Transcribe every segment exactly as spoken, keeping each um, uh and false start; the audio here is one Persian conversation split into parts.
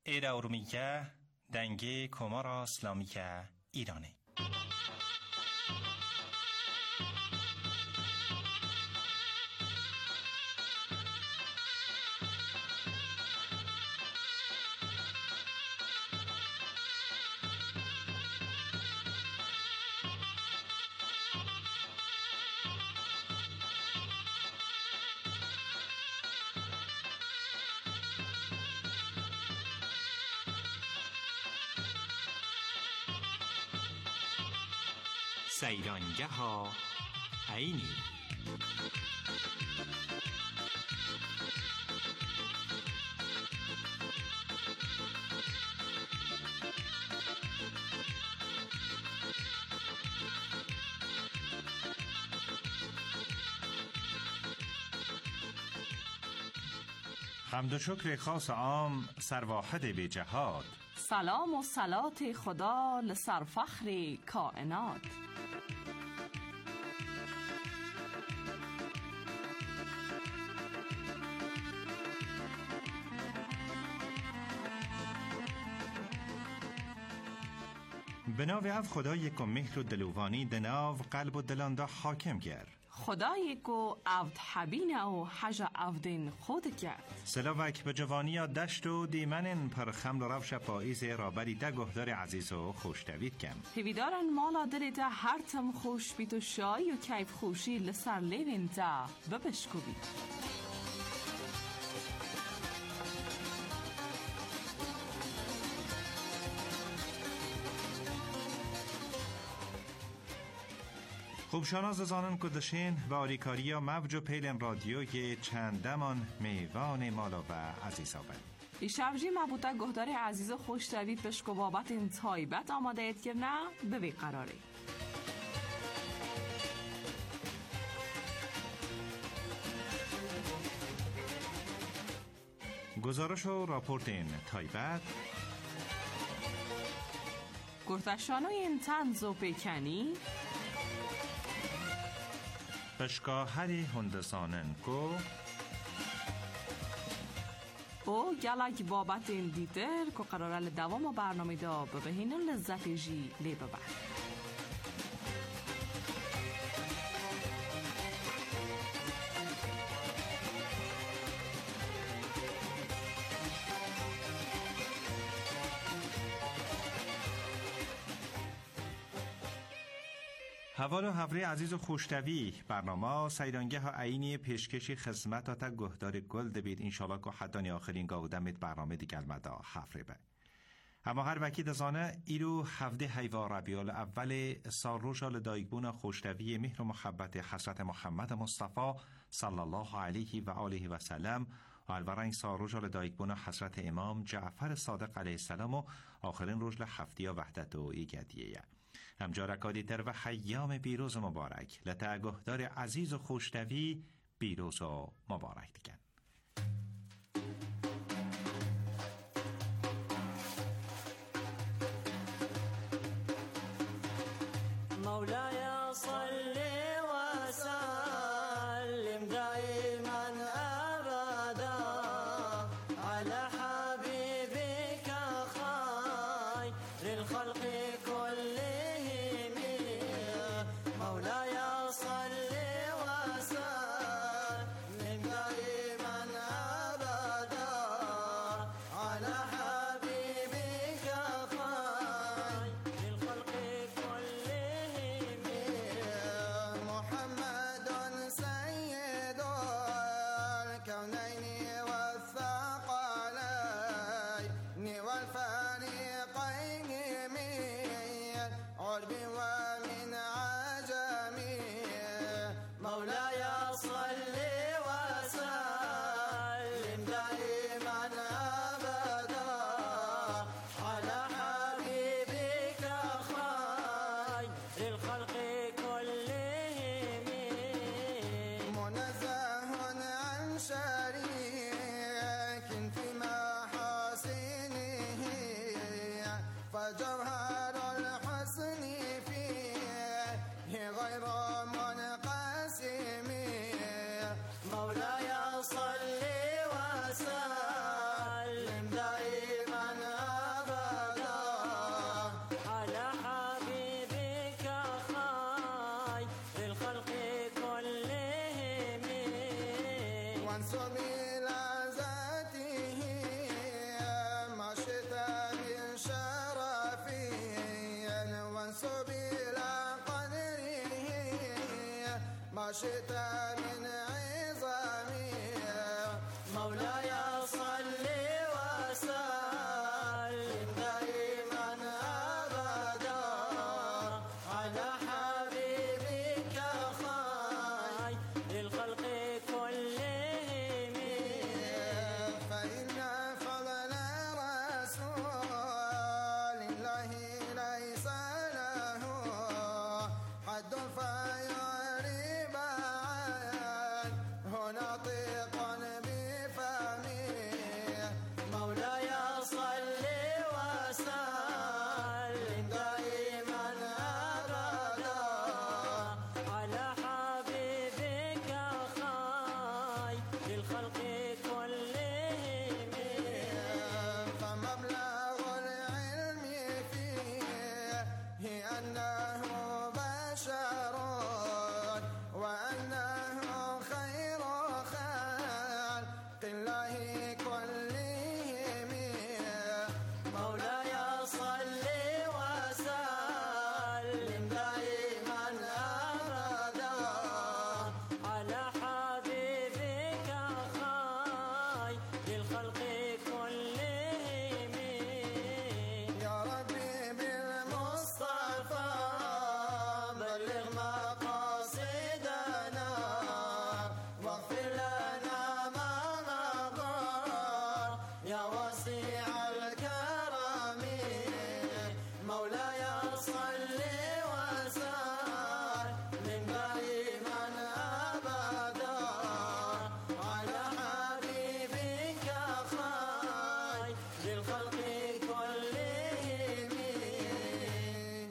ایرا ارومیگه دنگه کمارا اسلامیکه ایرانه. سیرانگه ها عینی. حمد و شکر خاص عام سرواحد به جهاد. سلام و صلات خدا لسرفخر کائنات. به ناو اف خدا یک و مهر و دلوانی دناو قلب و دلاندا حاکم گر. خدا یک و عبد حبین و حج عبدین خود کرد. سلاوک به جوانی یا دشت و دیمنن پر خمل و روش پاییز رابری ده گهدار عزیز و خوشتوید کم. هیویدارن مالا دلی ده هر تم خوش بیت و شایی و کیف خوشی لسر لیوین ده ببشکوید. خوب شناز زانن کدشین و آریکاریا موج و پیلن رادیوی چندمان میوان مالا و عزیزا بند. ایشبجی مبوتا گهدار عزیز و خوش دوید بشکو بابت این تایبت آماده اید که نه بوی قراره. گزارش و راپورت این تایبت گرتشانو این تنز و پیکنی پشکاهری هندسانن کو او گلک بابت این دیتر که قراره دوام و برنامه دا ببهین لذت جی لی ببر. حوال و حوره عزیز و خوشتوی برنامه سیرانگه ها عینی پیشکشی خدمت تا گهدار گل دبید انشالله که حدانی آخرین گاودمت برنامه دیگر مدا حفره به. اما هر وکی دزانه ایرو هفته هیوار ربیع اول سال روشال دایگبون خوشتوی مهر و محبت حضرت محمد مصطفی صلی الله علیه و آله و سلم و الورنگ سال روشال دایگبون حضرت امام جعفر صادق علیه السلام و آخرین روشل هفته وحدت و ایگدیه. همجا رکادی تر و خیام بیروز و مبارک لطه گهدار عزیز و خوشتوی بیروز و مبارک دیگن. مولاي صل وسلم دائما أبدا على حبيبك خير الخلق كلهم. مولاي صل وسلم دائما أبدا على حبيبك خير الخلق كلهم. محمد سيد الكونين والثقلين شئت من عظامي مولاي صل وسلم دائما أبدا على حبيبك خير الخلق كلهم فإن فضل رسول الله ليس له حد فيعرب عنه ناطق بفمه مولاي صل وسلم دائما أبدا على حبيبك خير الخلق كلهم فمبلغ العلم فيه أنه بشر وأنه خير خلق الله كلهم مولاي صل وسلم دائما أبدا على حبيبك خير الخلق كلهم يا ربي بالمصطفى بلغ مقاصدنا واغفر لنا ما مضى يا واسع الكرم مولاي صل وسلم دائما أبدا على حبيبك خير الخلق كلهم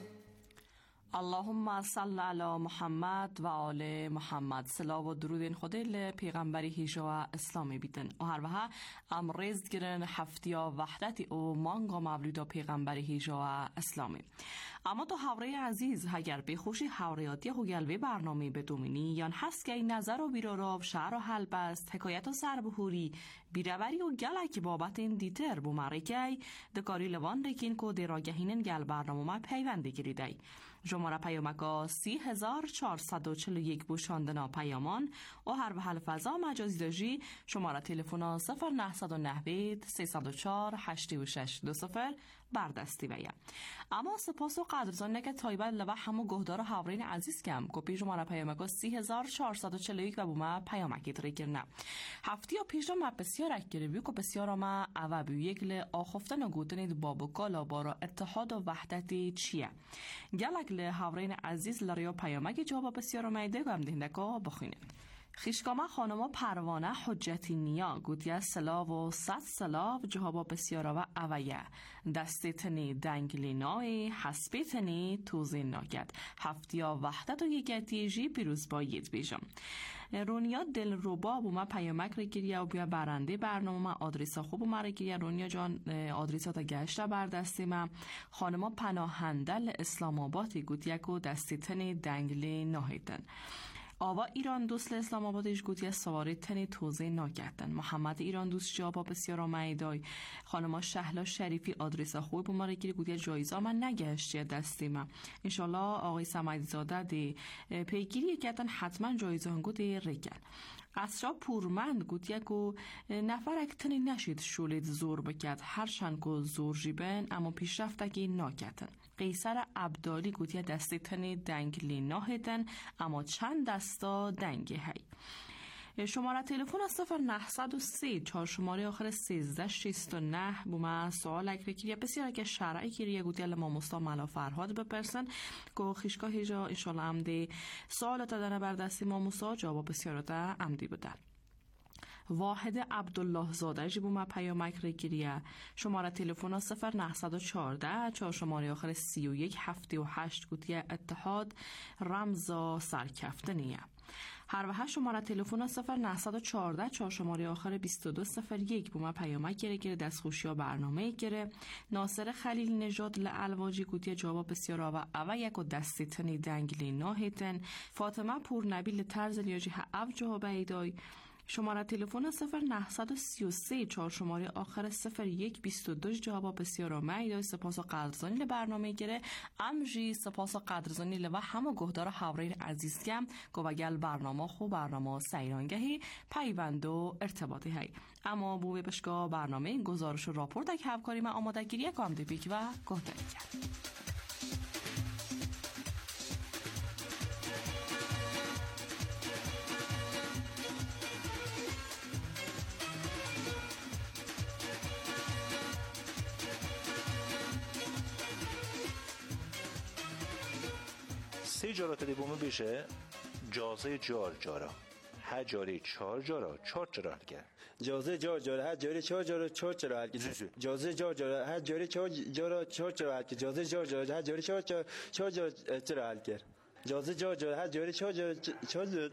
اللهم صل علی محمد و آل محمد. سلا و درود خودل پیغمبری هیجا اسلامی بیدن و هر وها امریز گرن هفتیا وحدت او مانگا مولودا پیغمبری هیجا اسلامی. اما تو حوره عزیز اگر به خوشی حوریاتی هوگلوی برنامه بدومینی یا هست که این نظر و بیراراو شعر و حلب است حکایت و سربهوری بیروری و گلک بابت این دیتر بو مرکی دکاری لوان ریکین که دیراگهینن گل برنامه ما پیونده گریدی جمعه پیامکا سی هزار چهارصد و چل و یک بوشاندنا پیامان و هر و حل فضا مجازی داجی شماره تلفن صفر نهصد و نهوید سیصد و چهار هشت و شش دو صفر بردستی ویا. اما سپاس و قدرزانه که تایبه لبه همو گهدار حاورین عزیز کم کپی شماره پیامکا سی هزار چهارصد و چل و یک و بوما پیامکی تریکرنه هفتی و پیش ما بسیار اکگیری بیو که بسیار ما اوه بیو یک ل آخفتن و گوتنید بابو کالا بارا اتحاد و وحدتی چیه گلک ل حاورین عزیز لریا پیامکی جواب بسیار مایده گم دهنده که بخوینیم. خیشکاما خانما پروانه حجتی نیا گوتیه سلاو و صد سلاو جهابا بسیارا و اویه دستی تنی دنگلی نای حسبی تنی توزی ناگد هفتیا وحدت و یکیتی جی پیروز باید بیجم رونیا دل روبا بو ما پیامک رو گیریه و بیا برنده برنامه ما آدرسا خوب ما رو گیریه رونیا جان آدرسا تا گشته بر دستی ما خانما پناهندل اسلام آبادی گوتیه که دستی تنی دنگلی ناهیدن آوا ایران دوست اسلام آبادش گوتی سواری تنی توزیع ناگردن محمد ایران دوست جوابا بسیار آمایدای خانما شهلا شریفی آدرس خوب بوماره گیری گوتی جایزا من نگشتی دستی من انشالله آقای سمعی زاده دی پیگیری کردن حتما جایزا هنگو دی رگن اسرا پورمند گوتیه که نفر اکتنی نشید شولید زور بکد هرچند که زور جیبن اما پیشرفتگی ناکتن قیصر عبدالی گوتیه دستی تنی دنگلی ناهدن اما چند دستا دنگی هی شماره تلفن صفر نهصد و سه چهار شماره آخر سیزده شیست و نه بو من سوال اگر کریه بسیار که شرعی کریه گوتی ما مستا ملا فرهاد بپرسن که خیشگاه هیجا انشالله عمدی سوالات دانه بردستی ما مستا جواب بسیارات عمدی بودن واحد عبدالله زاده جی بو ما پیامک رو گیریه شماره تلفن صفر نهصد و چهارده چهار شماره آخر سی و یک هفته و هشت گوتیه اتحاد رمزا سرکفتنیه هر و هشت شماره تلفن صفر نهصد و چهارده چهار شماره آخر بیست و دو صفر یک بو ما پیامک گیره گیره دستخوشی ها برنامه گیره ناصر خلیل نژاد لعلواجی گوتیه جواب بسیار آوه اوه یک و دستی تنی دنگلی ناهیتن فاطمه پور نبیل طرز لیاجی ها او جواب ایدای شماره تلفن صفر نه سه سه چهار شماره آخر صفر یک بیست و دو جواب بسیار آمید. سپاس و قدرزانی ل برنامه گره امجی سپاس و قدرزانی ل و همه گهدار حوره عزیز کم گوگل برنامه خو برنامه سیرانگهی پیوند و ارتباطی هی اما بو بشگاه برنامه گزارش و راپورت که همکاری من آماده گیری کام دیپیک و گهداری کرد. سه جارات دیبومه بشه جازه جار جارا ها جاری چهار جارا چهار جارا حل کرد جازه جار جارا ها جاری چهار جارا چهار جارا حل کرد جازه جار جارا ها جاری چهار جارا چهار جارا حل کرد جازه جار جارا ها جاری چهار جارا چهار جارا حل کرد جازه جار جارا ها جاری چهار جارا چهار جارا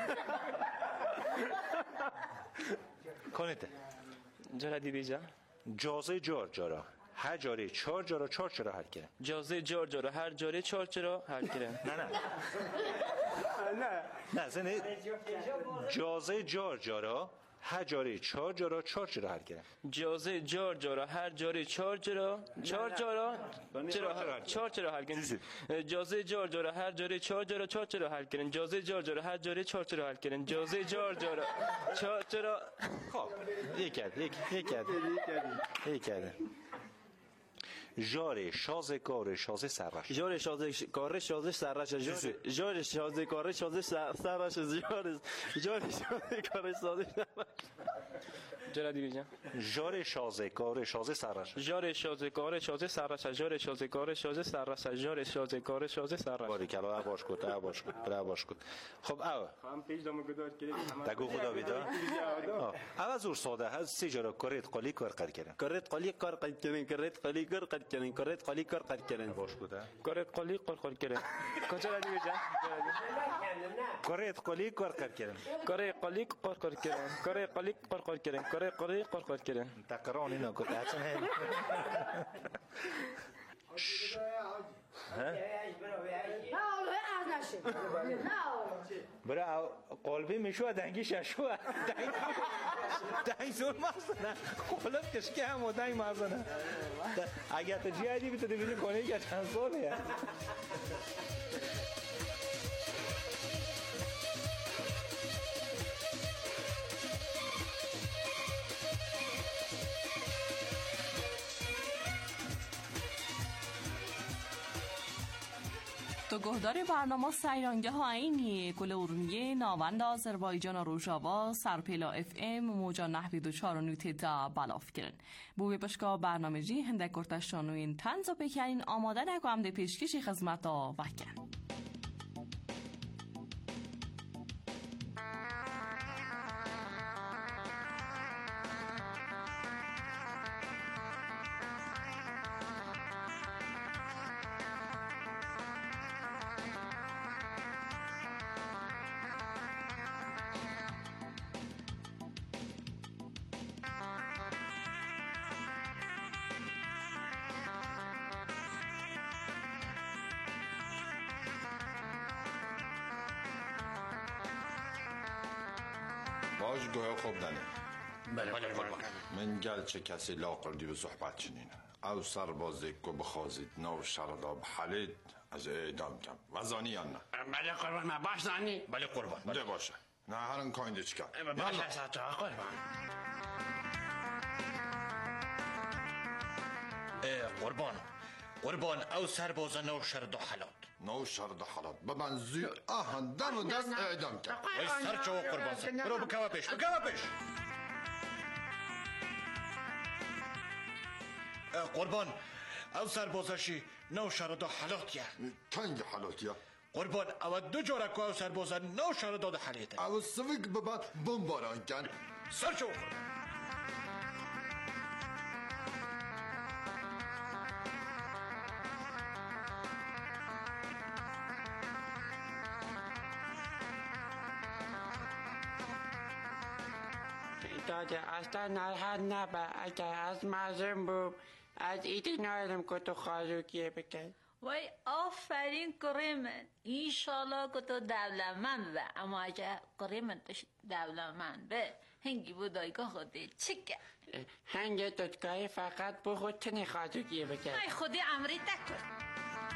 کنید جارا دی بیجا جازه جار جارا هر جاری چهار جارا چهار جارا حل کرد جازه جار جارا هر جاری چهار جارا حل کرد نه نه نه نه زنه جازه جار جارا هر جاری چهار جارا چهار جارا حل کرد جازه جار جارا هر جاری چهار جارا چهار جارا چرا چهار جارا حل کرد جازه جار جارا هر جاری چهار جارا چهار جارا حل کرد جازه جار جارا هر جاری چهار جارا حل کرد جازه جار جارا چهار جارا خب یک کرد یک یک کرد یک کرد جار شازه کار شازه سرش جار شازه کار شازه سرش جار شازه کار شازه سرش جار جار شازه کار شازه سرش جارا دی بیجا جار شازه کار شازه سرش جار شازه کار شازه سرش جار شازه کار شازه سرش جار شازه کار شازه سرش باری کلا باش کد باش کد باش کد خب او هم پیش دم گدار کرد دگو خدا بیدا اول زور ساده هست سی جارا کارت قلی کار قد کردن کارت قلی کار قد کردن کارت قلی کار قد کردن کارت قلی کار قد کردن باش کد کارت قلی کار قد کردن کجا دی بیجا کارت قلی کار قد کردن کارت قلی کار قد کردن کارت قلی کار قد کردن کارت قلی کار قد کردن تقران اینا کد هستن هی برای قلبی میشو دنگی ششو دنگ زور مازنه قلب کشکی هم و دنگ مازنه اگر تو جیادی بیتو دیبینی کنه که چند ساله تو گهدار برنامه سیرانگه ها اینیه کل ارومیه ناوند آذربایجان روژاوا سرپیلا اف ام موجا نحوی دو چار و نوتی دا بلاف کرن بوی بشکا برنامه جی هنده کرتشانوین تنز و بکنین آماده نکو هم ده پیشکشی خدمت ها وکن باش گویا خوب دنه بله بله قربان من گل چه کسی لاقردی به صحبت چنینه او سربازی که بخوازید نو شردا بحلید از اعدام کم وزانی یا نه بله قربان ما باش زنی بله قربان ده باشه نه هرن کاینده چکم باشه ساعت قربان قربان قربان او سرباز نو شردا حلات نو شردا حلات ببن زیر آهن دم و دست اعدام کم وی سر چو قربان سر برو بکوا پیش بکوا پیش قربان او سربازشی نو شردا حلات یا کنگ حلات یا قربان او دو جارا که او سربازا نو شردا حلیت او سویگ ببن بمباران کن سر چو قربان داده اصلا نرحد نبا اگر از مازم بود از ایدی نایلم که تو خازوکیه بکن وای آفرین قریمن اینشالله که تو دولمند به اما اگه قریمن دولمند به هنگی بودایگاه خوده چکه هنگ دادگاه فقط به خود تنی خواهدو گیه بکرد ای خودی امری تکر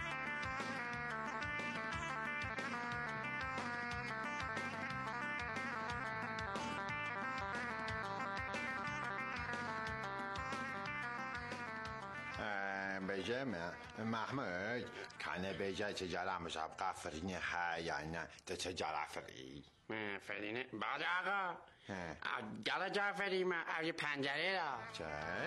بیجه محمود کنه بیجه چه جرع مشاب قفرینی ها یا نه ده چه جرع فری فرینه بعد آقا گل جعفری من اوی پنجره را چه؟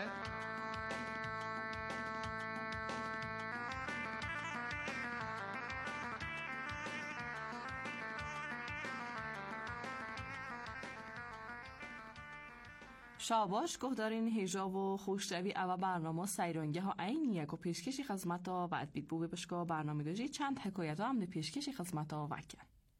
شاباش گهدارین هیجا و خوشتوی او برنامه سیرانگه ها این یک و پیشکشی خدمت ها و ادبید بو بشکا برنامه داجی چند حکایت ها هم ده پیشکشی خدمت ها وکن.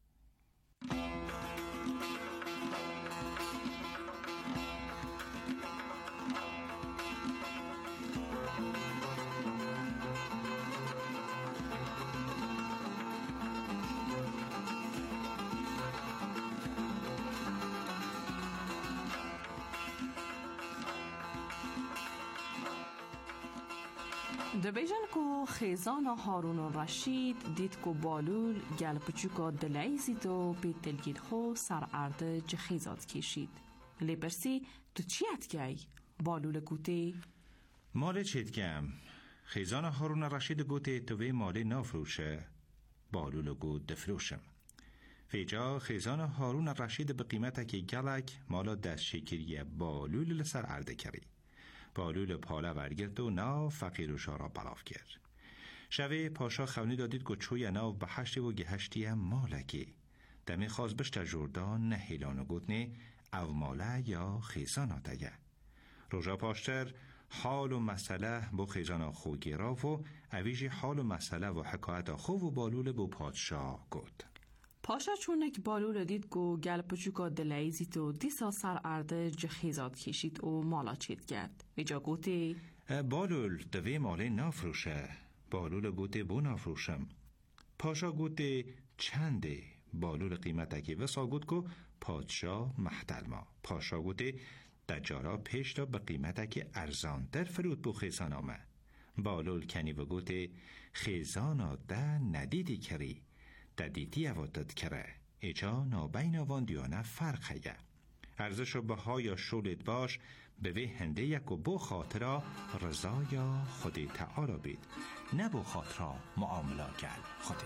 دبیجن کو خیزان هارون رشید دید کو بالول گل پچوکا دلعیزی تو پی تلگید خو سر ارده جخیزات کشید لی برسی تو چیت گی؟ بالول گوتی؟ مال چیت گم خیزان هارون رشید گوتی تو وی مال نافروشه بالول گوت دفروشم فیجا خیزان هارون رشید به قیمت که گلک مالا دست شکریه بالول لسر ارده کری بالول پاله ورگرد و ناو فقیر و شارا بلاف کرد. شوه پاشا خونی دادید که چوی ناو به هشتی و گهشتی هم مالکی. دمی خواست بشت جردان نه هیلان و گوتنی او ماله یا خیزان آتگه. روژا پاشتر حال و مسئله بو خیزان خو گراف و اویجی حال و مسئله و حکایت خو و بالول بو پادشاه گود. پاشا چونک بالول دید گو گل پچوکا دلعیزی تو دیسا سر ارده جخیزات کشید و مالا چید کرد. ویجا گوتی بالول دوی ماله نافروشه بالول گوتی بو نافروشم. پاشا گوتی چنده بالول قیمتکی وسا گوت کو پادشاه محتل ما. پاشا گوتی دجارا پیش تا به قیمتکی ارزان در فرود بو خیزان آمه. بالول کنی و گوتی خیزانا ده ندیدی کری ددیدی اوادت کره ایجا نابین آوان دیانه فرق هیه ارزشو به ها یا شولید باش به وی هنده یک و بو خاطرا رضا یا خودی تعالی بید نه بو خاطرا معاملا گل خودی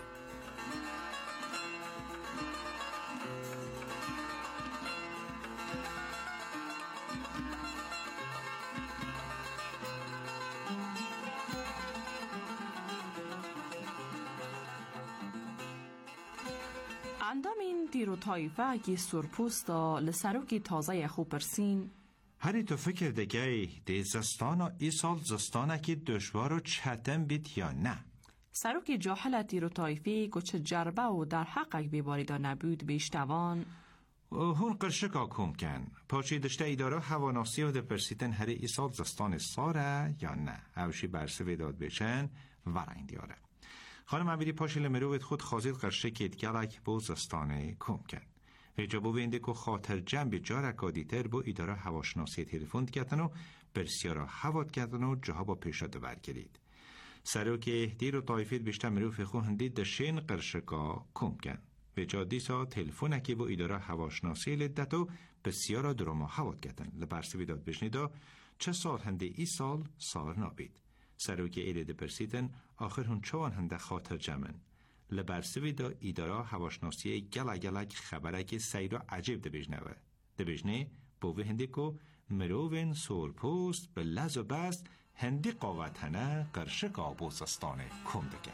اندامین دیرو تایفه اگی سرپوستا لسروکی تازه خوب پرسین هری تو فکر دگی دی زستانا ای سال زستانه که دشوار و چتم بید یا نه سروکی جاهلت دیرو تایفه که چه جربه و در حقق بیباریدا نبود بیشتوان هون قرشکا کم کن پاچی دشته ایدارا هواناسی و ده پرسیتن هری ای سال زستان ساره یا نه اوشی برسه ویداد بچن ورین دیاره خانم عبیدی پاشل مروت خود خازید قرشه که ادگلک بو زستانه کم کن. ویجا بو وینده که خاطر جنب جارکا دیتر بو ایدارا هواشناسی تلفن کتن و برسیارا هواد کتن و جاها با پیشاده برگرید. سرو که اهدیر و طایفید بیشتر مروف خو هندید دشین قرشکا کم کن. ویجا دیسا تلفونه که بو ایدارا هواشناسی لدت و برسیارا دروما هواد کتن. لبرسی ویداد بشنیدا چه سال هنده ای سال سال نابید. سروکی ایده پرسیدن آخر هون چوان هنده خاطر جمن لبرسوی دا ایدارا هواشناسی گلا گلک خبره که سیرا عجیب ده بجنوه ده بجنه بوه هنده که مروون سورپوست به لز و بست هندی قاوتنه قرشک آبوزستانه کم دگه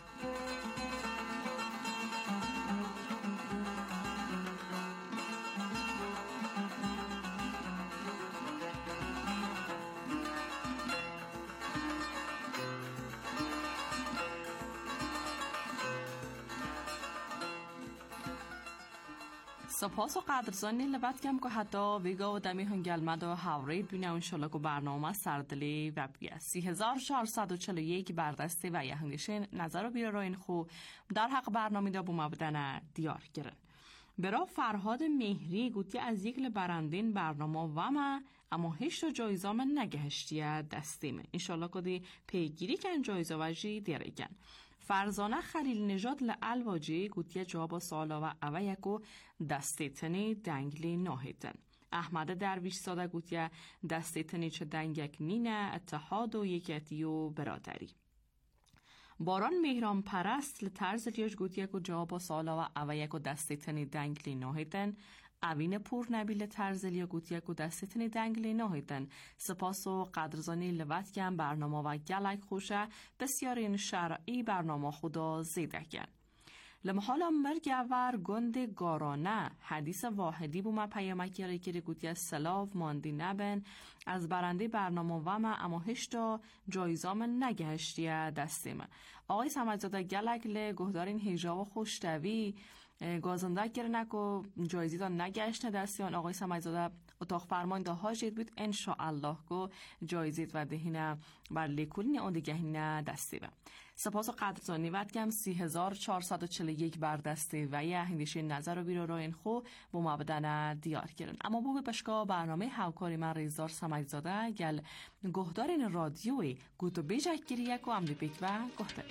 سپاس و قدرزانی لبت کم که حتی ویگا و دمی هنگلمد و حورید بینه انشالله که برنامه سردلی و بیه سی هزار چهارصد و چل و یک بردسته و یه هنگشین نظر و بیره را این خو در حق برنامه دا بوم بدن دیار گرن. برا فرهاد مهری گوتی از یک لبرندین برنامه و ما اما هیچ جایزه من نگهشتیه دستیمه انشالله که دی پیگیری کن جایزه وجی دیرگن. فرزانه خلیل نژاد لالواجی گوتی جواب سوالا و اوه یکو دستیتنی دنگلی ناهیتن. احمد درویش ساده گوتی دستیتنی چه دنگک نینه اتحاد و یکیتی و برادری. باران مهران پرست لطرز ریاج گوتی یکو جواب سوالا و اوه یکو دستیتنی دنگلی ناهیتن. اوین پور نبیل ترزلیا گوتی یکو دستیتنی دنگلی ناهیتن. سپاس و قدرزانی لوت کن برنامه و گلک خوشه بسیارین شرعی برنامه خدا زیده کن. لمحالا مرگ اور گند گارانه حدیث واحدی بوما پیامکی ری که گوتی از سلاف ماندی نبن از برنده برنامه و ما اما هشتا جایزام نگهشتیه دستیمه. آقای سمجزاده گلک لی گهدارین هیجا و خوشتوی گازنده گرنک و جایزی دا نگشت دستیان. آقای سمجزاده اتاق فرمان دا هاجید بود انشاءالله که جایزید و دهینه بر لیکولین اون دیگهینه دستیمه. سپاس و قدرتانی ود کم سی هزار چهارصد و چل و یک بردسته و یه هندیشه نظر و بیرو رو این خو با مبدن دیار کرن. اما بو بشکا برنامه هاوکاری من ریزدار سمجزاده گل گهدارین رادیوی گوتو بیجک گیری یک و عملی بیک و گهداری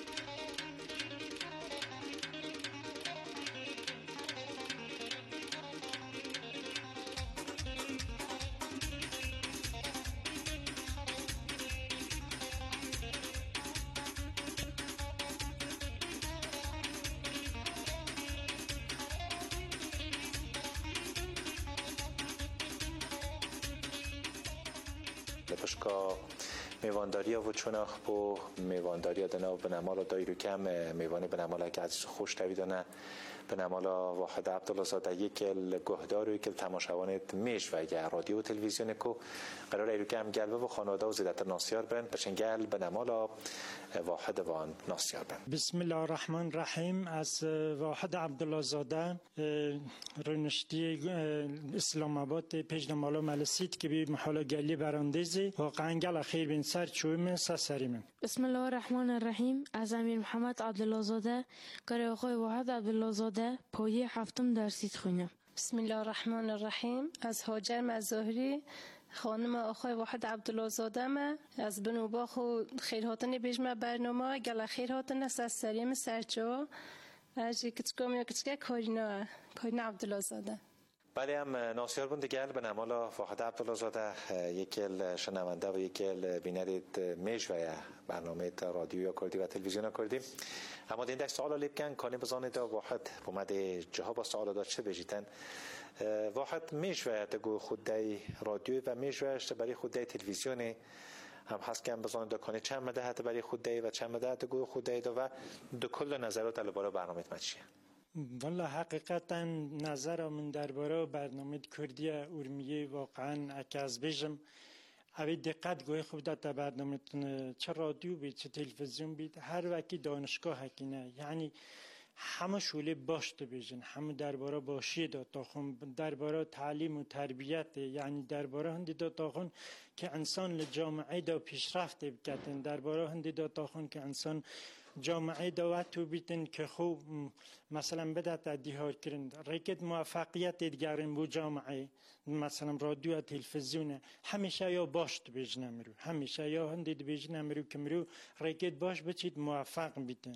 لپشکا میوانداری و چوناخ بو میوانداری دنا به نمالا دایرو کم میوانی به نمالا که از خوش دویدانه به نمالا واحد عبدالله زاده یک گهدار و یک تماشاوانت میش و اگر رادیو و تلویزیون کو قرار ایرو کم گلبه و خانواده و زیادت ناسیار بن پشنگل به نمالا واحد وان ناسیار بن. بسم الله الرحمن الرحیم. از واحد عبدالله زاده رونشتی اسلام آباد پیش نمالا ملسید که بی محالا گلی براندیزی واقعا گل خیر بین سر چویم سسریم. بسم الله الرحمن الرحیم. از امیر محمد عبدالله زاده کار آقای واحد عبدالله زاده پایه هفتم درسید خونم. بسم الله الرحمن الرحیم. از هاجر مظاهری خانم آقای واحد عبدالله زاده ما از بنوباخ و خیرهاتن بیجمه برنامه گل خیرهاتن از سریم سرچو از کتکام یا کتکه کارینا کارینا عبدالله زاده. بله هم ناسیار بوند گل به نمالا واحد عبدالله زاده یکل شنونده و یکل بینرید میش و برنامه رادیو یا کردی و تلویزیون کردی. اما این دست سوال لیب کن کانی بزانید واحد بومده جواب سوال داد چه بجیتن واحد میش و تگو خودی رادیو و میش و برای خودی تلویزیونی هم هست که هم بزانید کانی چند مده حتی برای خودی و چند مده تگو خودی دو و دو کل نظرات الباره برنامه مچیه. والله حقیقتا نظر من درباره برنامه کردی ارمیه واقعا اکاز بیشم اوی دقت گوی خوب داد برنامه چه رادیو بید چه تلویزیون بید هر وکی دانشگاه هکینه یعنی همه شوله باشته بیشن همه درباره باشی داد تاخون درباره تعلیم و تربیت یعنی درباره هندی داد تاخون که انسان لجامعه دا پیشرفت بکتن درباره هندی داد تاخون که انسان جامعه دعوت تو بیتن که خوب مثلا بده تدیهار کرن ریکت موفقیت دیگرین بو جامعه مثلا رادیو تلویزیون همیشه یا باشت بیجنه مرو همیشه یا هندید بیجنه مرو که مرو ریکت باش بچید موفق بیتن.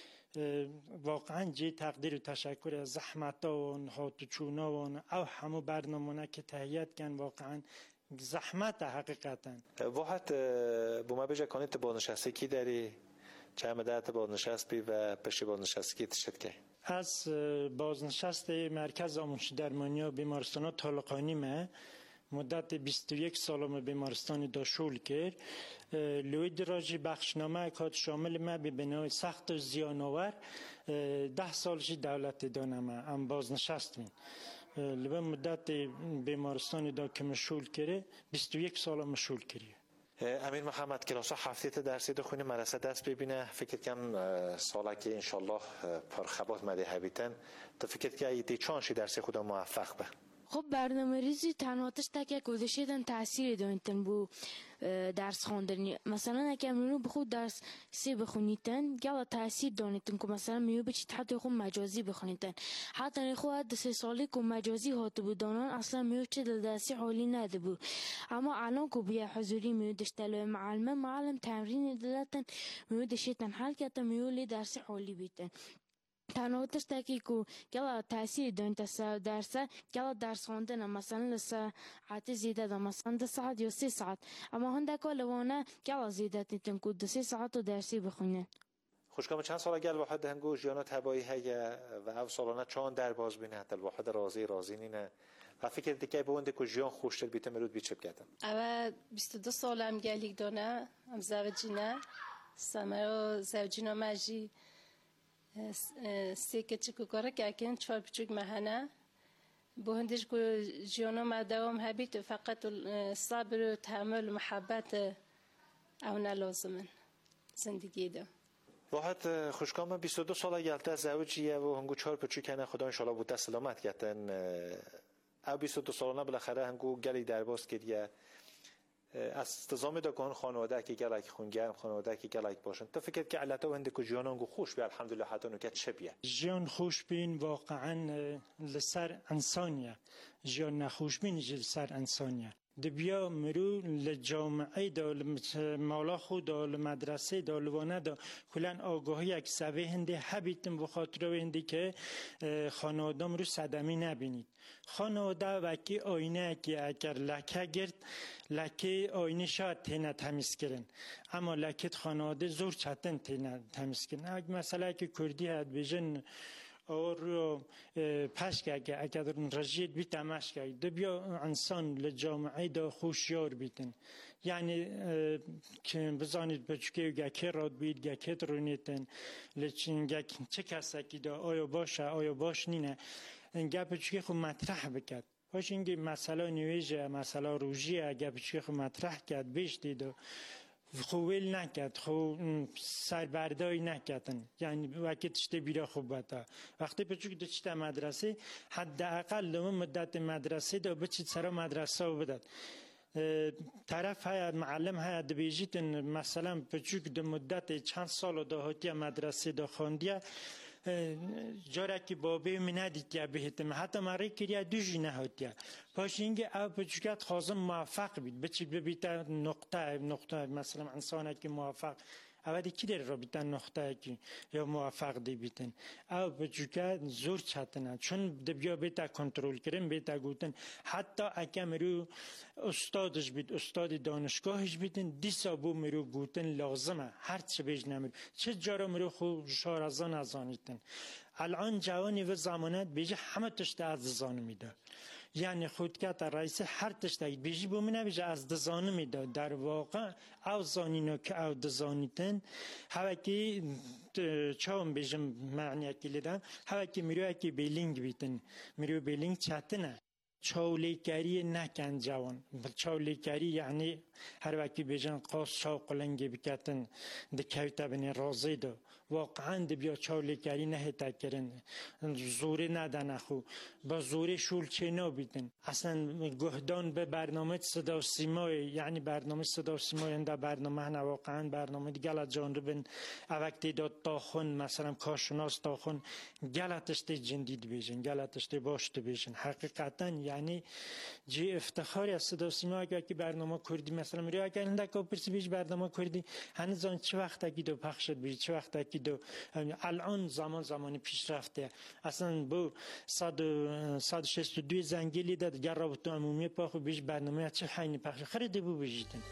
واقعا جی تقدیر و تشکر از زحمت ها و هاتوچونا و او همو برنامه که تهیت کن واقعا زحمت حقیقتا. واحد بوما بیجه کنید بازنشسته کی داری؟ چه مدت بازنشست بی و پشت بازنشستگی تشد که؟ از بازنشست مرکز آموزش درمانی و بیمارستان طالقانی ما مدت بیست و یک سالم بیمارستان داشول کرد. لوید راجی بخشنامه کات شامل ما به بنای سخت و زیانآور ده سالشی دولت دانم ام بازنشست می. لبه مدت بیمارستان دا که مشغول کرده بیست و یک سال مشغول کرده. امیر محمد کلاس هفته درسی دو خونی مدرسه دست ببینه فکر کم ساله که انشالله پرخبات مده هبیتن تو فکر که ایتی چانشی درسی خدا موفق به خب برنامه ریزی تنهاتش تکه کودشیدن تأثیر دانیتن بو درس خواندنی مثلا اگه منو بخود درس سی بخونیتن گلا تأثیر دانیتن که مثلا میو بچید حتی خود مجازی بخونیتن حتی خود ده سه سالی که مجازی هاتو بودانان اصلا میو چه دل درسی حالی نده بو اما الان که بیا حضوری میو دشتلو معلمه معلم تمرین دلتن میو دشیتن حل کتا میو لی درسی حالی بیتن تنهاتش تاکی کو گلا تأثیر دانت سر درسه گلا درس خواندن مثلا لساعت زیاده ده مثلا ده ساعت یا سه ساعت اما هنده که لوانه گلا زیاده تیتن کو ده سه ساعت و درسی بخونن خوشکام چند سال گل واحد هنگو جیانا تبایی هیا و او سالانه چند در باز بینه حتی الواحد راضی راضی نینه و فکر دیگه بونده که جیان خوشتر بیته مرود بیچه بکردم اول بیست و دو سالم گلیک دانه هم زوجینه سمرو زوجینا مجی سی کچی که کاره که اکن چهار بچوک مهنه با هندش که جیانا مدوام هبیت فقط صبر و تحمل و محبت اونا لازمن زندگی ده واحد خوشکام بیست و دو ساله گلته زوجیه و هنگو چهار بچوک کنه خدا انشالله بوده سلامت گتن او بیست و دو سالانه بالاخره هنگو گلی درباز کردیه از تزام دکان خانواده که گلک خونگرم خانواده که گلک باشن تو فکر که علتا و هنده که جیانانگو خوش بی الحمدلله حتی نکت چه بیه جیان خوش بین واقعا لسر انسانیه جیان نخوش بین لسر انسانیه دبیا مرو لجامعه دا مالا خود دا مدرسه دا لوانه دا کلن آگاهی یک سوه هنده حبیتن و خاطره هنده که خانواده مرو صدمی نبینید خانواده وکی آینه که اگر لکه گرد لکه آینه شاید تینه تمیز کرن اما لکه خانواده زور چطن تینه تمیز کرن اگر مثلا که کردی هد بیجن اور پس که اگر اگر رجیت بیت امش که دبیا انسان لجامعه دا خوشیار بیتن یعنی که بزانید بچه گکی راد بید گکی رونیتن لچین گک چه کسی که دا آیا باشه آیا باش نینه گپ بچه خو مطرح بکد باش اینگه مسئله نویجه مسئله روژیه اگر بچه خو مطرح کرد بیش دید خویل نکرد خو سربرداری نکردن یعنی وقتی تشته بیرا خوب بتا وقتی بچوک دچته مدرسه حداقل دو مدت مدرسه دو بچید سرا مدرسه و بدد طرف های معلم های دبیجیتن مثلا بچوک دو مدت چند سال دو هاتی مدرسه دو خواندیه جاره که بابه من ندید که بهتم حتی مره کریا دوشی نهاتیه پاش اینگه او بچوکت خواستم موفق بید بچید ببیتا نقطه نقطه مثلا انسانه که موفق اولی کی در را بیتن نقطه کی یا موفق دی بیتن او بچوکت زور چطنه چون دبیا بیتا کنترل کرن بیتا گوتن حتی اکه مرو استادش بید استاد دانشگاهش بیتن دیسا بو مرو گوتن لازمه هر چه بیش نمرو چه جارا مرو خو شارزان ازانیتن الان جوانی و زمانت بیجه همه تشته از زان میده یعنی خودکت رئیس هر تشته بیجی بو منه بیجه از دزانه میده در واقع او زانینو که او دزانیتن هوکی چاهم بیجم معنی اکی لیدن هوکی میرو اکی بیلینگ بیتن میرو بیلینگ چطنه چاولیکاری نکن جوان چاولیکاری یعنی هر وقتی بیجن قاس چاو قلنگی بکتن دکویتا بینی رازی دو واقعا بیا چاولیکاری نهتا کرن زوری ندن خو با زوری شول چه نو بیدن اصلا گهدان به برنامه صدا و سیمای یعنی برنامه صدا و سیمای انده برنامه نه واقعا برنامه دیگه جان رو بین وقتی داد تاخون مثلا کارشناس تاخون گلتشتی جندید بیجن گلتشتی باشت بیجن حقیقتا یعنی جی افتخاری از صدا و سیما که برنامه کردی مثلا میره اگر انده که پرسی بیج برنامه کردی هنوز آن چه وقت اگه دو پخشد بیج چه وقت اگه دو الان زمان زمانی پیش رفته اصلا بو صد و شست و دو زنگیلی داد گر رابطه عمومی پاخو بیج برنامه چه حینی پخش خریده بو بیجیدن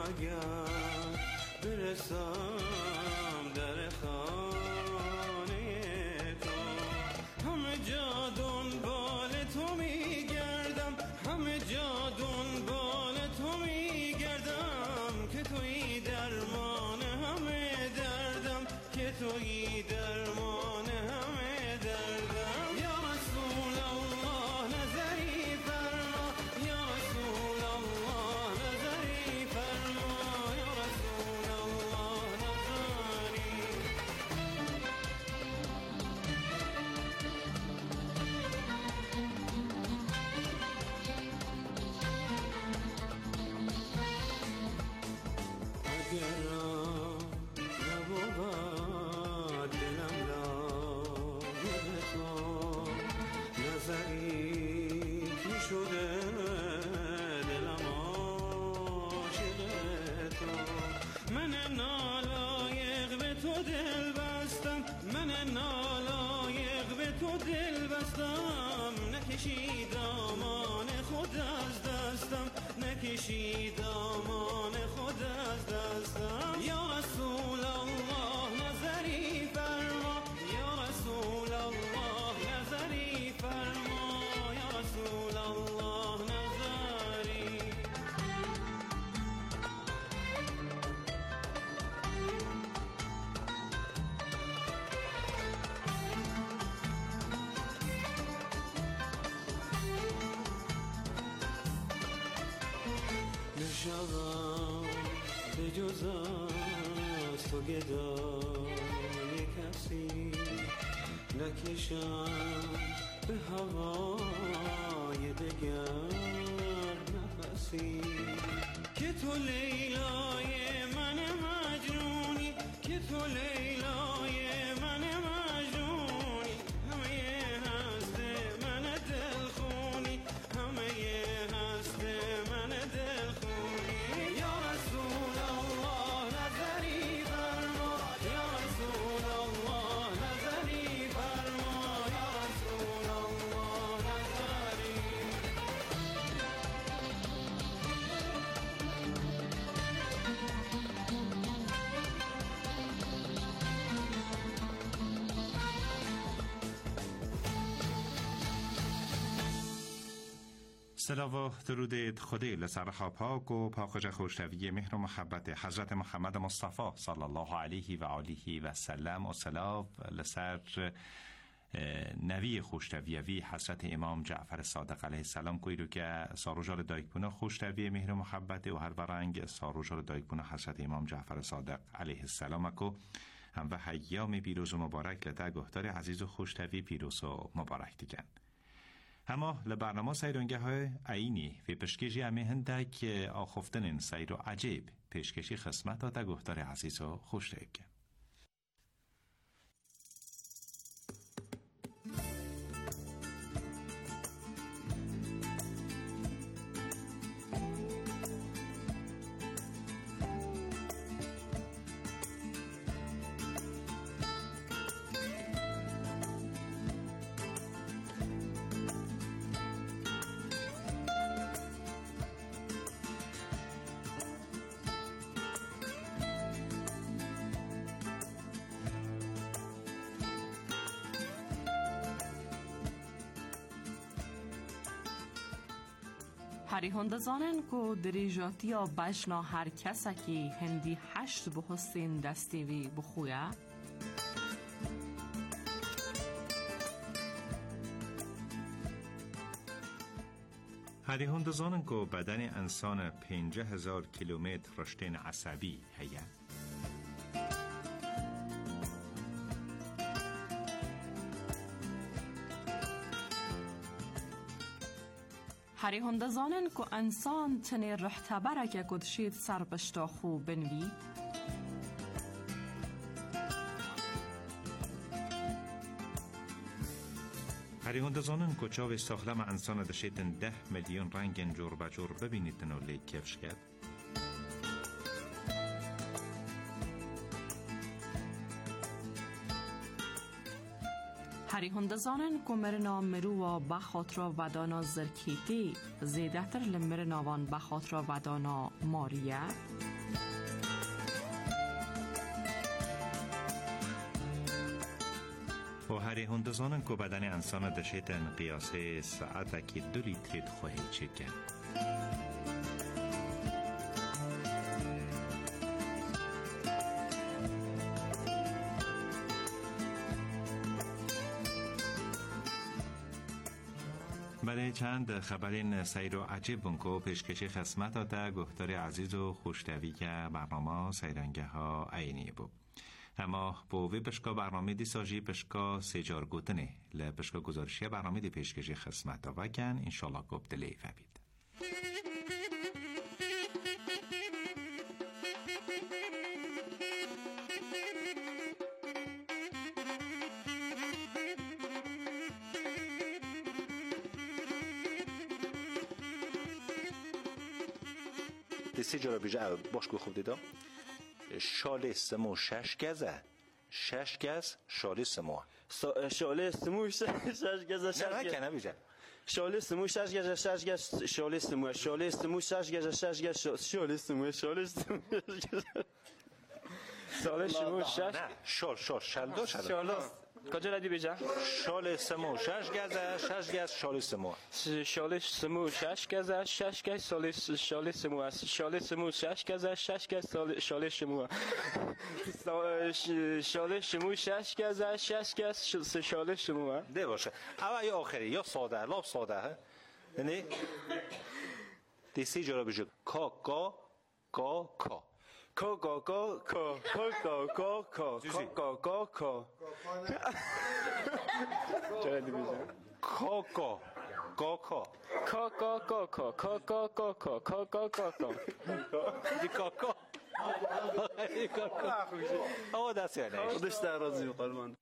اگر برسم در خانه تو. همه جا دنبال تو میگردم، همه جا دنبال تو میگردم، که تویی درمان همه دردم، که تویی درمان همه دردم. یا رسول الله نظری فرما، یا رسول الله نظری فرما، یا رسول الله نظری. اگرم نبود دلم لایق تو، نظری که شده دلم عاشق تو. من نالایق به تو دل بستم، من نالایق به تو دل بستم، نکشی دامان خود از دستم، نکشی دامان خود از دستم. یا رسول الله نظری فرما، یا رسول الله نظری فرما، یا رسول الله نظری. نشوم به جز از تو گدای کسی، نکشم به هوای دگر نفسی، که تو لیلای من مجنونی، که تو لیلای من مجنونی، همه هست من دلخونی، همه هست من دلخونی. یا رسول الله نظری فرما، یا رسول الله نظری فرما، یا رسول الله نظری. سلام و درود خدای لسر پاک و پاکوژه خوشتوی مهر و محبت حضرت محمد مصطفی صلی الله علیه و آله و سلم و سلام لسر نوی خوشتویوی حضرت امام جعفر صادق علیه السلام کوی رو که ساروجار دایکبونا خوشتوی مهر و محبت و هر ورنگ ساروجار دایکبونا حضرت امام جعفر صادق علیه السلام کو هم و حیام پیروز و مبارک لتا گهدار عزیز و خوشتوی پیروز و مبارک دیگن. اما لبرنامه سیرانگه های عینی و پشکشی همه هنده که آخفتن سیر و عجیب پشکشی خسمت تا گفتار عزیز و خوش دیگه. هری هندزانن کو دریجاتی یا بجنا هر کسا کی هندی هشت به حسین دستیوی بخویا هری هندزانن کو بدن انسان پنجه هزار کیلومتر رشتین عصبی هیا هری هندزانن که انسان تنه رحتبره که کدشید سر بشتا خوب بنوید هری هندزانن که چاو استخلام انسان دشیدن ده میلیون رنگن جور بجور ببینیدن و لی کفش کرد هری هندزانن کمر نامرو و بخاطر ودانا زرکیتی زیده تر لمر ناوان بخاطر ودانا ماریه و هری هندزانن که بدن انسان دشتن قیاسه ساعت که دو لیتر خواهی چکن. برای چند خبرین سیر و عجیب بنکو پیشکشی خدمت داده گفتار عزیز و خوشتوی که برنامه سیرانگه ها عینی بود. اما بووی بشکا برنامه دی ساجی بشکا سیجار گوتنه ل بشکا گزارشی برنامه دی پیشکشی خدمت داده کن انشالله گفت دلی فبید. دستی جا را بیجا باش که خوب دیدم شال سمو شش گزه شش گز شال سمو شال سمو شش گزه شش نه نه بیجا شال سمو شش گزه شش گز شال سمو شال سمو شش گزه شش گز شال سمو شال سمو شال سمو شش نه شال شال شال دو شال کجا ردی بیجا؟ شال سمو شش گزه شش گز شال سمو شال سمو شش گزه شش گز شال شال سمو است شال سمو شش گزه شش گز شال سمو شال سمو شش گزه شش گز شال سمو ده باشه اول یا آخری یا ساده لاب ساده ها یعنی دیسی جرا بجو کا کا کا کا کا کا کا کا کا کا کا کا کا کا چرا دیمیزه کا کا کا کا کا کا کا کا کا کا کا کا کا کا کا کا دی کا کا دی کا کا او دست یعنی خودش در راضی قلبان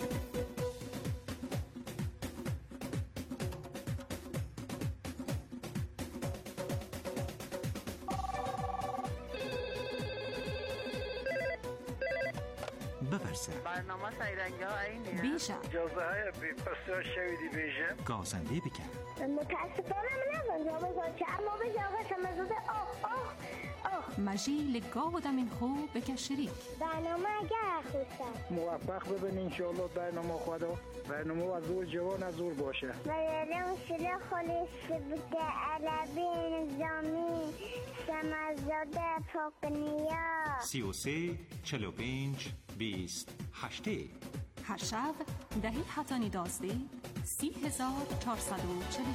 بپرسه برنامه سیرنگه ها اینه بیشه جازه های بی پسر شویدی بیشه گازنده بکن متاسفانه من نبود جابه چه اما به جاقه شمزوده آه آه آه مجی لگاه و دمین خوب بکن شریک برنامه اگر خوشتر موفق ببین انشاءالله برنامه خدا برنامه از زور جوان از زور باشه برنامه شده خلیص بکه عربی نظامی شمزاده فاقنیا سی و سه چل و پنج بیست هشته هر شب دهی حتانی دازدی سی هزار چارصد و چلی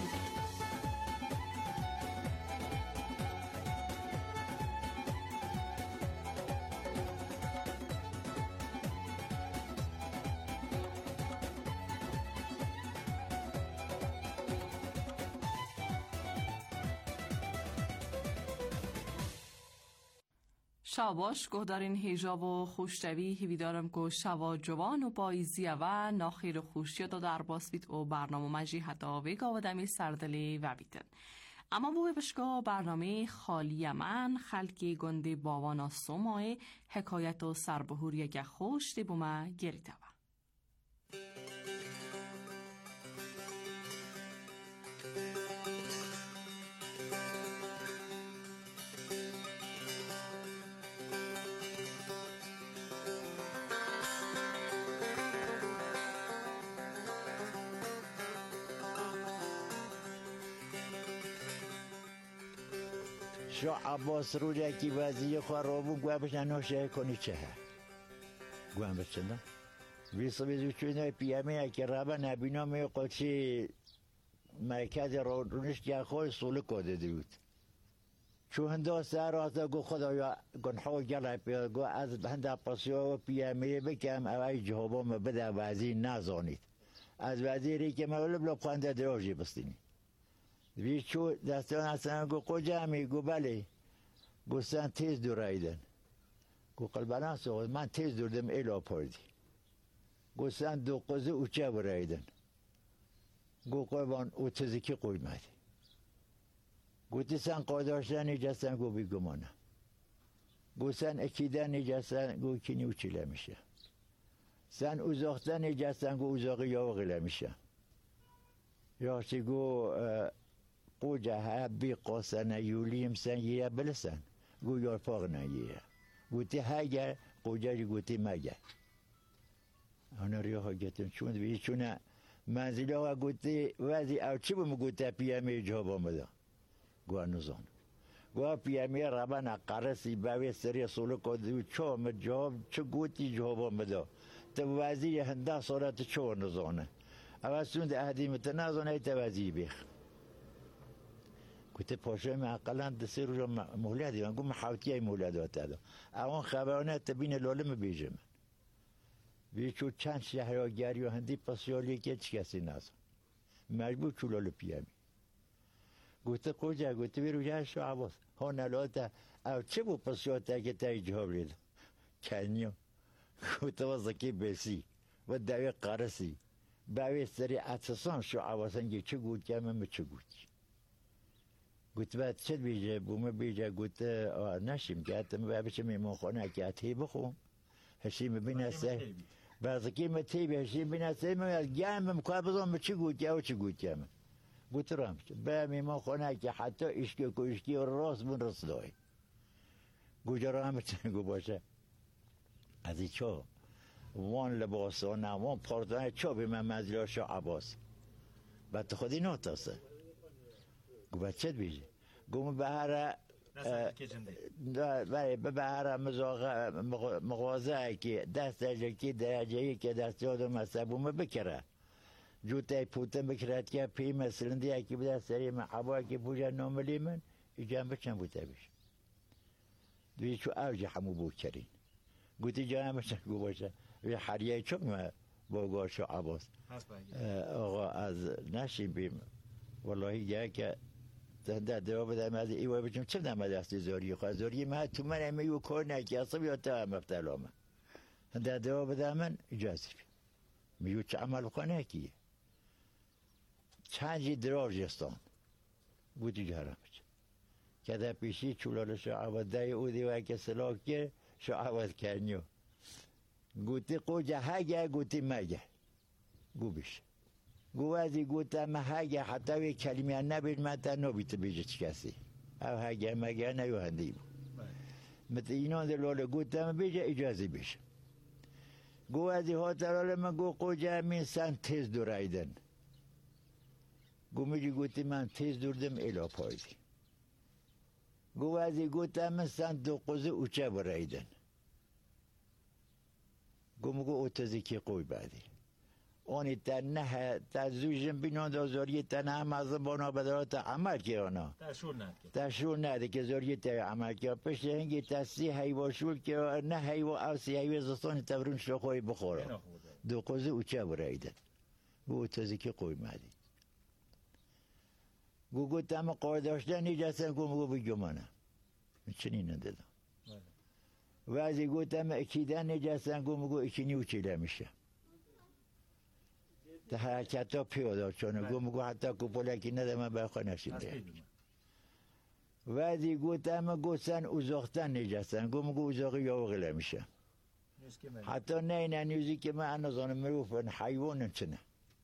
شاباش که دارین هیجاب و خوشتوی هیوی دارم که شوا جوان و بایزیه و ناخیر خوشی دا در باسویت و برنامه مجی حدا ویگا و دمی سردلی و بیتن اما بوی بشگاه برنامه خالی من خلکی گنده باوانا سومای حکایت و سربهوری یک خوش دی بومه گریده و شاه عباس رو یکی وزیر خرابو گوه بشن نوشه کنی چه ها گوه بچندم ویسا بیزو چونه پیامه که رابا نبینا می قلچی مرکز رونش گرخوی سوله کده دیود چون هنده سر آتا گو خدایا گنحو گلای پیا گو از هنده پاسیا و پیامه بکم اوی جوابا بده وزیر نزانید از وزیری که مولب لب خونده دراجی بستینی وی چو دستان اصلا گو کجا می گو بله گو سن تیز دور ایدن گو قلبان سوال من تیز دوردم ایلا پردی گو سن دو قضه اوچه بر ایدن گو قیبان او تزکی قیمتی گو تی سن قادرشن نیجستن گو بی گمانه گو سن اکیدن نیجستن گو کنی اوچیله میشه سن اوزاختن جستن گو اوزاقی یا وغیله میشه یا چی گو قوجه ها بی قاسن یولیم سن یه بلسن گو یار پاق نگیه گوتی هگه قوجه گوتی مگه آنها ریا ها گتن چون بی چونه منزله ها گوتی وزی او چی بوم گوتی پیامی جواب آمده گو نزان گو پیامی ربنا قرصی باوی سری سولو کدیو چو مد جواب چه گوتی جواب آمده تو وزی هنده صورت چو نزانه اول سوند اهدی متنازانه ای توزی بیخ گوته پاشه من اقلا دستی رو مولادی من گو محاوتی های مولادات دادا اوان خبرانه تبین لالم بیجم بیچو چند شهراگری و هندی پاسیالی که چی کسی نازن مجبور چولال پیامی گوته قوجه گوته بیرو جهش و عباس ها نلاته او چه بو پاسیاته که تایی جواب رید کنیو گوته وزاکی بسی و دوی قرسی باوی سری اتسان شو عباسنگی چه گوت کمه چه گوتی گوت بعد چه بیجه بومه بیجه گوت نشیم که حتی مبابش میمون خانه که حتی بخون هشیم بینسته بعضی متی به هشیم بینسته میاد گم مکاب بزن چه گوتی او چه گوتی کمه گوت رام به میمون خانه که حتی اشکی و اشکی و راست بون راست دای گوجه رام گو باشه از این چه وان لباس و نوان پاردانه چا به من مزیلا شا عباس بعد خودی ناتاسه گو بچه بیجه گو به هر به هر مغازه که دست درجه درجه ای که دست یادم مصبومه بکره جوته پوتن بکرد که پی مسلندی اکی به دست سری محبا که پوجه ناملی من ایجام بچن بوده بیشه دوی چو اوجه همو بو کرین گوتی جام بچن گو باشه و حریه چوک ما با گاش و عباس آقا از نشیم بیم والله یه که در دوا بدم از ایوای بچم چه دم دستی زوری خواه زوری من تو من امی و کار نکی اصلا یا تا هم افتلا من در دوا بدم من اجازه بیم میو چه عمل بخواه نکیه چند جی دراج استان بودی جهرم بچه که در پیشی چولال شعباد دای او دیوه که سلاک که شعباد کرنیو گوتی قوجه هگه گوتی مگه گو بیشه گو ازی گوته مهگه حتی یک کلمه نبید من تا نبیت بیجه چی کسی او هگه مگه نیو هندی بود مثل اینان دلال گوته من بیجه اجازه بیشه گو ازی ها ترال من گو قوجه همین سن تیز دورایدن گو میجی گوتی من تیز دوردم الا پایدی گو ازی گوته من سن دو قوزه اوچه برایدن گو اوتازی که قوی بعدی آنی تا نه تا زوجم بینان دا زوری تا نه هم از بانا بدارا تا عمل که آنا تشور نده تشور نده که زوری تا عمل که پشت هنگی تا سی حیوا شول که نه حیوا او سی حیوا زستانی تورون شخوی بخورا دو قوزه اوچه برایده گو اوتازی که قوی بعدی گو گو تم قار داشتن نیجستن گو مگو بگو منه چنین ندادم و از این گوتم اکیدن نجستن گو مگو اکینی اوچیده میشه تا حرکت ها پیاده چونه گو مگو حتی کپولکی نده من برخواه نشیم و از این گوتم گوتن اوزاختن نجستن گو مگو اوزاقی یا وغیله میشه حتی نه ننیوزی که من انازان مروفن حیوان چنه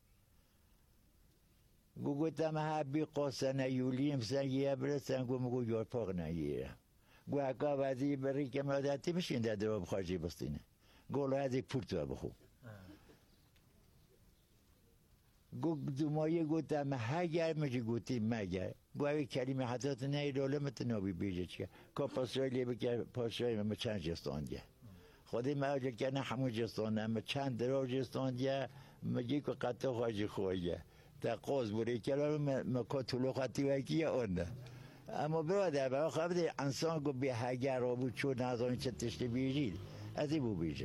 گو گوتم حبی قاسن یولیم سن یه برسن گو مگو یار پاق نگیره گو حکا وزی بری که مادتی بشین در دواب خواجی بستینه گولو از یک پورتو بخو گو دومایی گوتم هگر مجی گوتی مگر گو اوی کلمه حضرت نه لولمت نابی بیجه چه که پاسرای لیبه که پاسرای من چند جستان دیه خودی موجه که نه همون جستان اما چند درار جستان دیه مجی که قطع خواجی خواهیه تا قوز بوری کلام مکا طولو خطی وکیه اونه اما برادر برای خواهد انسان گو به هگر را بود چون نظامی چه تشتی بیجید از این بو بیجه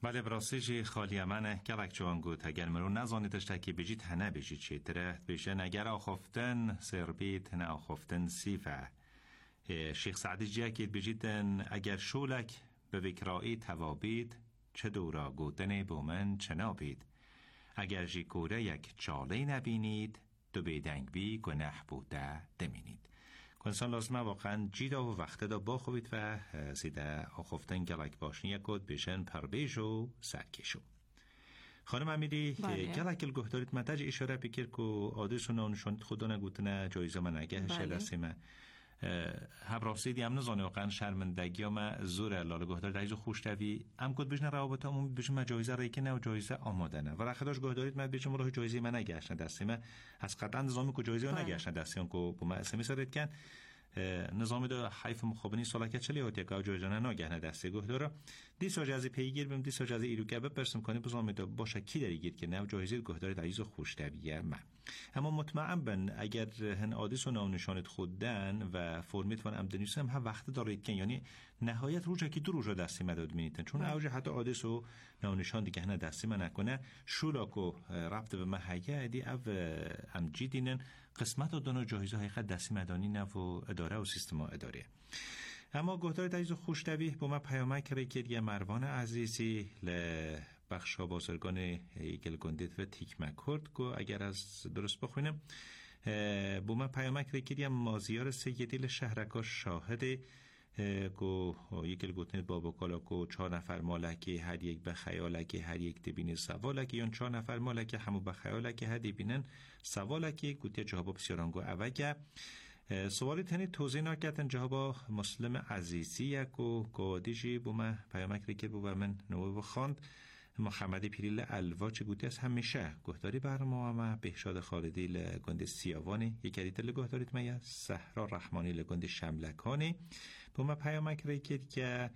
بله براستی خالی من گلک جوان گوت اگر مرو نزانیدش تکی بجید هنه بجید چی تره بشه اگر آخفتن سربیت نه آخفتن سیفه شیخ سعدی جی اکید بجیدن اگر شولک به وکرایی توابید چه دورا گوتن بومن چنابید اگر جی کوره یک چاله نبینید دو بیدنگ بی گناه بوده دمینید کنسان لازمه واقعا جیدا و وقت دا با خوبید و زیده آخفتن گلک باشنی یکود بشن پربیج و سرکشو خانم امیری گلک الگوه دارید متاج اشاره بکر که آدرس و نانشانید خدا نگوتنه جایزه من نگه شدستیمه هبراسیدی هم نزانه واقعا شرمندگی و ما زور لاله دارید رئیس خوشتوی هم کد بجنه روابط عمومی بجن ما جایزه ریکنه و جایزه آماده نه و رخداش گوه دارید من بجن راه جایزه من نگهشن دستیمه از قطعا نظامی که جایزه رو نگهشن دستیان که با ما اسمی سرید کن نظامی دا حیف مخابنی سالکه چلی آتی که جایزه نه نگهنه دستی گوه داره دی ساج از پیگیر بیم دی ساج از ایرو که بپرسم کنی بزامی دا باشه کی داری گیر که نه جایزه گوه دارید رئیس خوشتویه من اما مطمئن بن اگر هن آدیس و نام نشانت خودن و فرمیت وان امدنیس هم ها وقت دارید که یعنی نهایت روزه که دو روزا دستی مداد بینیدن چون اوج حتی آدیس و نام نشان دیگه هنه دستی من نکنه شولاکو ربط به محیه دی او امجی دینن قسمت و دانو جایزه حقیقت دستی مدانی نه و اداره و سیستم اداره اما گهدار عزیز خوشتوی با ما پیامک ریکر مروان عزیزی ل بخشا بازرگان ایگل گندید و تیکمه کرد گو اگر از درست بخوینم با ما پیامک ریکر مازیار سیدیل شهرکا شاهد گو ایگل گندید بابا کالا گو چهار نفر مالکی هر یک به خیالکی هر یک دبینی سوالکی یا چهار نفر مالکی همو به خیالکی هر دبینن سوالکی گوتی جواب بسیارانگو اوگه سوالی تنی توضیح نکردن جواب مسلم عزیزی یکو گادیجی بو ما پیامک ریکر بو من نوو خواند محمد پیریل الواچ گوتی از همیشه گهداری برنامه ما بهشاد خالدی لگند سیاوانی یک عدیده لگهداریت میا سهرا رحمانی لگند شملکانی با ما پیامک ریکید که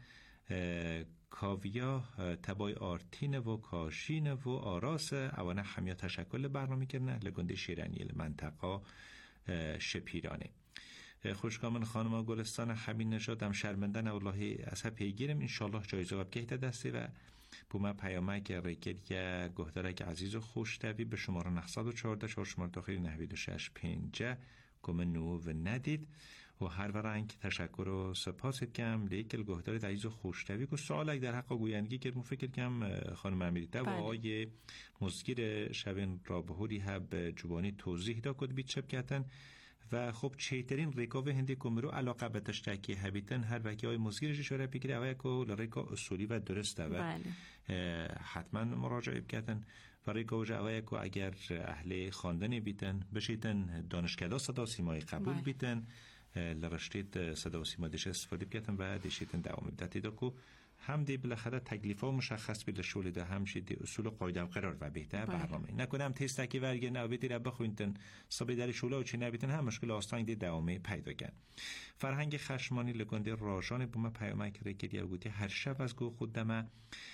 کاویا تبای آرتین و کاشین و آراس اوانه همیا تشکل برنامه کرنه لگند شیرانی منطقه شپیرانه خوشکامن خانم گلستان همین نشادم شرمندن والله از پیگیرم انشالله جایزه وب که دستی و بوما پیامک ریکید که گهداره که عزیز و خوشتوی به شماره نهصد و چهارده چهار شماره داخلی نهوید و شش پینجه کم نو و ندید و هر ورنگ تشکر و سپاسید کم لیکل گهداره عزیز و خوشتوی که سوالک در حق گویندگی کرد مو فکر کم خانم امیریده و آقای مزگیر شبین رابهوری هب جوانی توضیح دا کد بید شب کتن و خب چیترین ریکاو هندی کمرو علاقه به تشتکی هبیتن هر وکی های مزگیرش اشاره بگیره اوه که لریکا اصولی و درسته و حتما مراجعه بکتن و ریکاو جا اوه که اگر اهل خواندن بیتن بشیتن دانشکده صدا سیمای قبول بله. بیتن لرشتید صدا سیما دیش استفاده بکتن و دیشیتن دوام بدتی دا که هم دی بالاخره تکلیف ها مشخص بیل شولی ده هم شدی اصول قاعده قرار و بهتر برنامه نکنم تست کی ورگه نه بیتی را بخوینتن صبح در شولا و چی نبیتن هم مشکل آستان دی دوامه پیدا کن فرهنگ خشمانی لگنده راجان بوم پیامک ریکدی او گوتی هر شب از گو خود دمه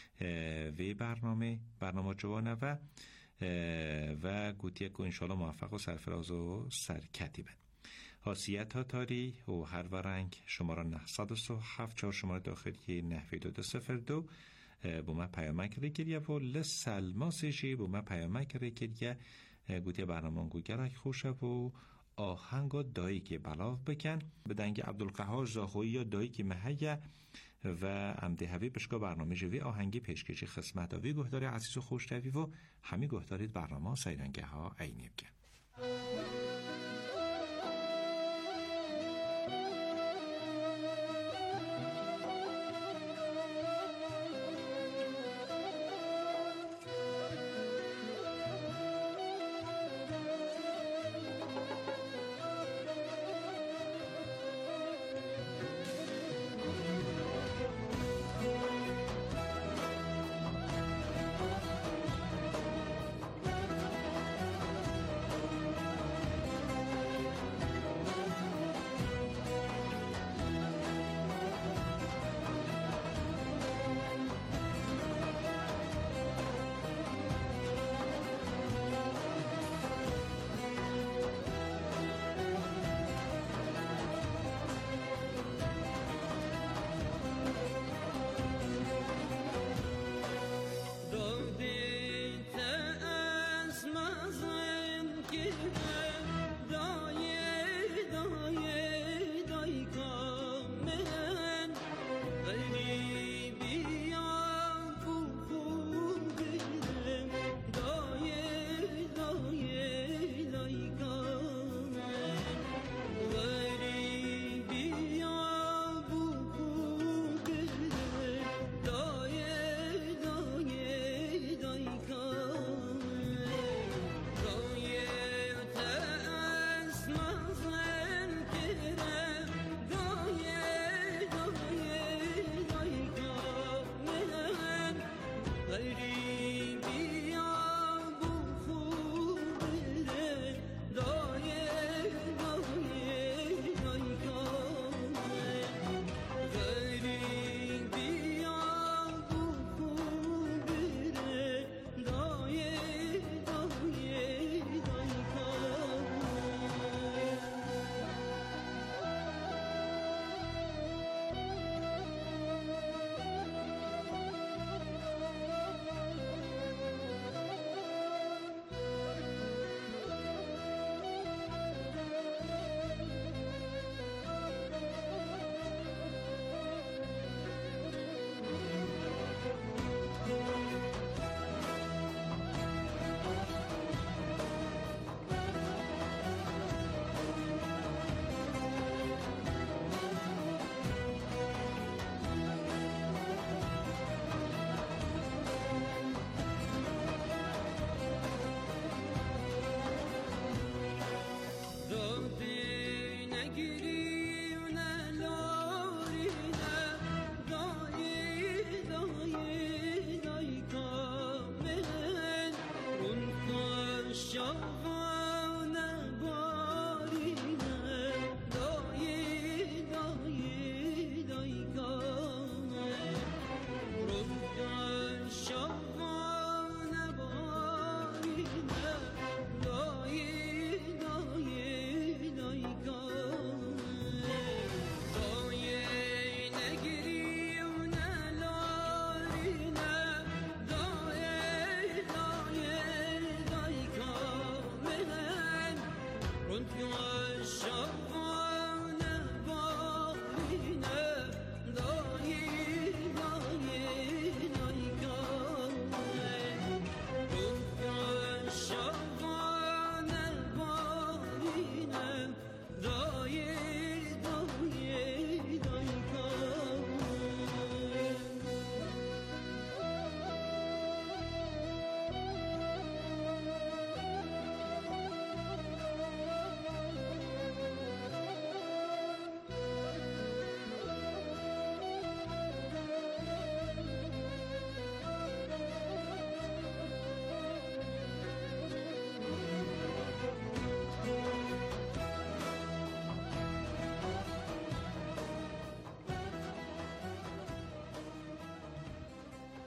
و برنامه برنامه جوانه و و گوتی که انشالله موفق و سرفراز و سرکتی بند حاسیت ها تاری و هر ورنگ شماره نهصد و هفت چهار شماره داخلی نحوی دو دو سفر دو با ما پیامک ریکریه و لسلما سیشی با ما پیامک ریکریه گوتی برنامه گوگرک خوشه و آهنگ و دایی که بلاغ بکن بدنگ عبدالقهار زاخوی یا دایی که محیه و امده هوی بشکا برنامه جوی آهنگی پیشکشی خسمت آوی گهداری عزیز و خوشتوی و همی گهدارید برنامه سیرنگه ها عینی بکن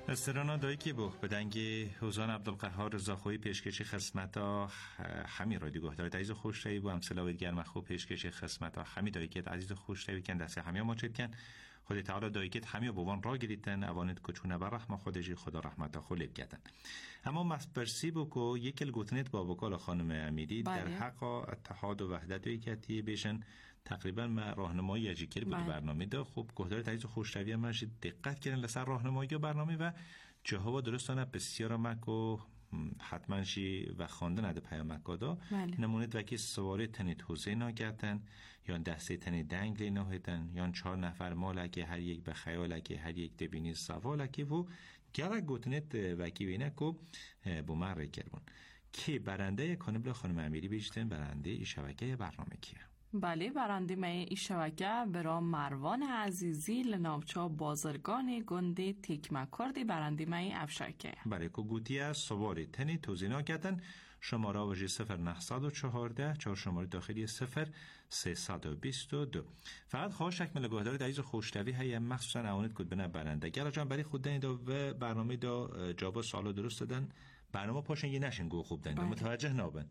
استرانا دایی که بو بدنگ حوزان عبدالقهار رضاخویی پیشکشی خدمتا همی رادیو گهدار عزیز خوشتایی بو امثله گرم خوب پیشکشی خدمتا همی دایی که عزیز خوشتایی کن دست همی ما چید کن خود تعالی دایی که همی بوان را گریتن اوانت کچونه بر رحمه خودجی خدا رحمتا خلیب کردن. اما مسپرسی بو که یکل گوتنیت با بکال خانم امیری در حق اتحاد و وحدت و یکیتی بیشن تقریبا ما راهنمایی اجیکر بود برنامه ده. خوب گهدار عزیز خوشتایی هم دقت کردن لسر راهنمایی برنامه و جواب درستانه بسیار مکو حتما شی و خواندن اده پیامک دا نمونید وکی سواره تنی توزه ناگردن یا دسته تنی دنگ لی ناهیدن یا چهار نفر مالکی هر یک به خیالکی هر یک دبینی سوالکی و گرک گوتنید وکی بینه که بومر ری کربون که برنده کانبل خانم امیری بیشتن برنده ای شبکه برنامه کیه؟ بله برنده می ای شبکه برا مروان عزیزی لناوچا بازرگان گنده تکمه کردی برنده می افشکه برای که گوتی از سواری تنی توزینا کردن شماره وجه صفر نهصد و چهارده چهار شماره داخلی صفر سیصد و بیست و دو. فقط خواهش شکمل گهدار عزیز خوشتوی هی مخصوصا اونید کد بنا برنده گلا جان برای خود دنی دا و برنامه دا جواب سوالو درست دادن برنامه پاشن یه نشن گو خوب دنی متوجه نابن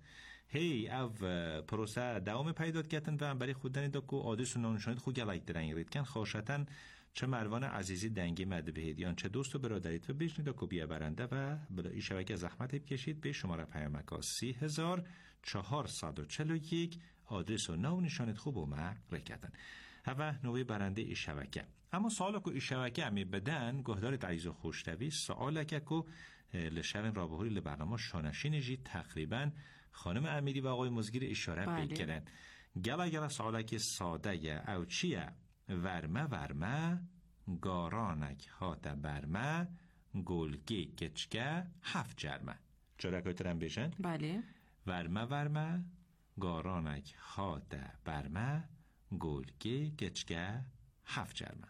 هی او پروسه دوام پیدا کردن و برای خود دنی دا که آدرس و نانشانید خود گلایت درنگ رید کن خواهشتن چه مروان عزیزی دنگی مده بهیدیان چه دوست و برادریت و بیشنید که بیا برنده و بلا ای شبکه زحمت بکشید به شماره پیامک سی هزار چهارصد و چهل و یک آدرس و نام نشانت خوب و ما رکردن و نوعی برنده ای شبکه. اما سوالا که ای شبکه همی بدن گهدار عزیز و خوشتوی سوالا که که لشون رابهوری لبرنامه شانشین جی تقریبا خانم امیری و آقای مزگیر اشاره بکرن گلا گلا سوالا که ساده یه او چیه ورمه ورمه گارانک هات برمه گلگی کچکه هفت جرمه چرا کترم بیشن؟ بله ورمه ورمه گارانک هات برمه گلگی کچکه هفت جرمه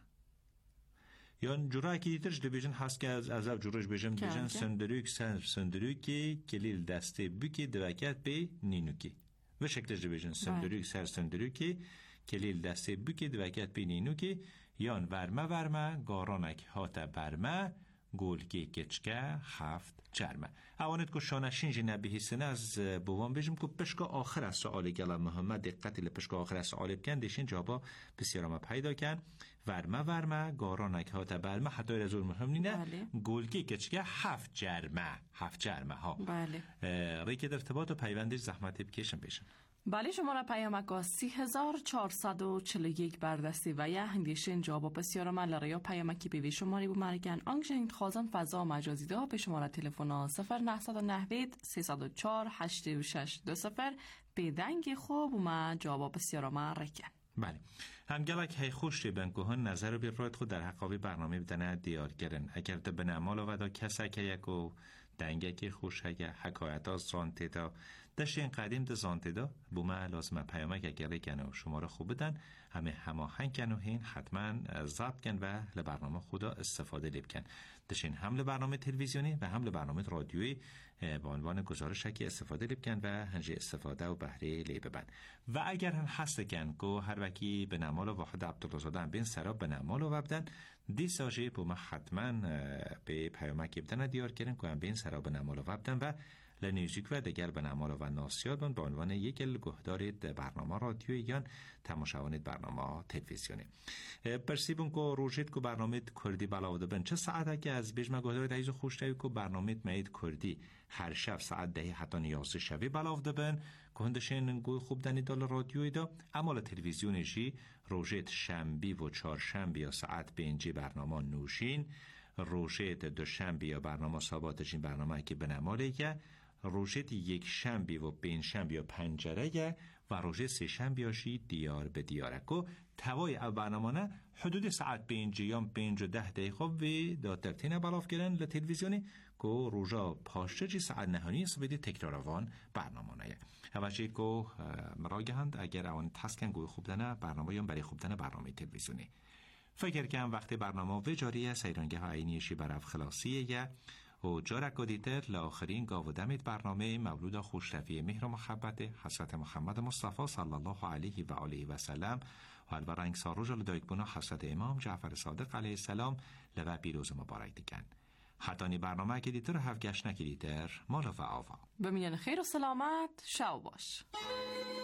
یا جورایی که دیترش دی بیشن هست که از از جورش بیشن بیشن سندروک سن سندروکی کلیل دسته بکی دوکت به نینوکی و شکلش دی بیشن سندروک سر سندروکی کلیل دسته بکی دوکت به نینوکی یان ورمه ورمه گارانک هات برمه گلگی کچکه هفت جرمه اوانت که شانشین جی نبیهی سنه از بوان بیشم که پشکا آخر از سؤال گل محمد دقتی لپشکا آخر از سؤال بکن دیشین جوابا بسیار ما پیدا کن ورمه ورمه گارانک هات برمه حتی رزول مهم نینه بله. گلگی کچکه هفت جرمه هفت جرمه ها بله ریک در ارتباط و پیوندش زحمتی بکشم بیشن بله شماره پیامک سی هزار چهارصد و چهل و یک بردستی و یه هندیشین جواب بسیار من لریا پیامکی به شماره بو مرگن آنگشنگ خوازن فضا مجازی ده به شماره تلفن صفر نهصد و نهوید سیصد و چهار هشتاد و شش دو صفر به دنگ خوب و من جواب بسیار من رکن. بله هم گلک هی خوش ری بن که نظر بی رویت خود در حقاوی برنامه بدنه دیار گرن اگر ده بنامال و دا کسا که یکو دنگه که خوش هگه حکایت ها زانته دا دشتین قدیم ده زانته دا بومه لازمه پیامک اگر کنه و شما را خوب بدن همه هماهنگ کن و هین حتما ضبط کن و لبرنامه خدا استفاده لیب کن دشتین هم لبرنامه تلویزیونی و هم لبرنامه رادیویی با عنوان گزارش که استفاده لیب کن و هنجی استفاده و بهره لیب ببن و اگر هم هست کن که هر وکی به نمال واحد عبدالله هم بین سراب به نمال و وبدن دی ساجه بومه حتما به پیامک بدن دیار کردن که هم بین سراب به نمال و وبدن و لنیوزیک و دیگر به نمال و ناسیاد بند به عنوان یک گهدارید برنامه رادیویی یا تماشاوانید برنامه تلویزیونی پرسیبون که روشید که برنامه کردی بلاوده بند چه ساعته که از بیشمه گهدارید عیز خوشتوی که برنامه مید کردی هر شب ساعت ده حتی نیازه شوی بلاوده بند که هندشین گوی خوب دنی دال رادیویی دا اما تلویزیونیشی روشید شنبی و چهارشنبه یا ساعت پنج برنامه نوشین روشید دوشنبه یا برنامه ثابتشین برنامه که به نماله که روشت یک شنبه و پنج شنبه یا پنجره و روشت سه شنبه یاشی دیار به دیاره که توای او برنامه حدود ساعت پنج یا پنج و ده دقیقه و داترتین بلاف کردن لتلویزیونی که روژا پاشته جی ساعت نهانی سبیدی تکراروان برنامه نه اوشی که مراگهند اگر اون تسکن گوی خوب دنه برنامه یا برای خوب دنه برنامه تلویزیونی فکر کنم وقتی برنامه و جاریه سیرانگه ها عینیشی برف خلاصیه و جارک و دیتر لآخرین گاو دمید برنامه مولود خوشتوی مهر و محبت حضرت محمد مصطفی صلی الله علیه و آله و سلم و الورنگ ساروج لدایک بنا حضرت امام جعفر صادق علیه السلام لو پیروز مبارک دیگن حتانی برنامه که دیتر هفت گشنه که دیتر مالا و آوا بمینن خیر و سلامت شو باش.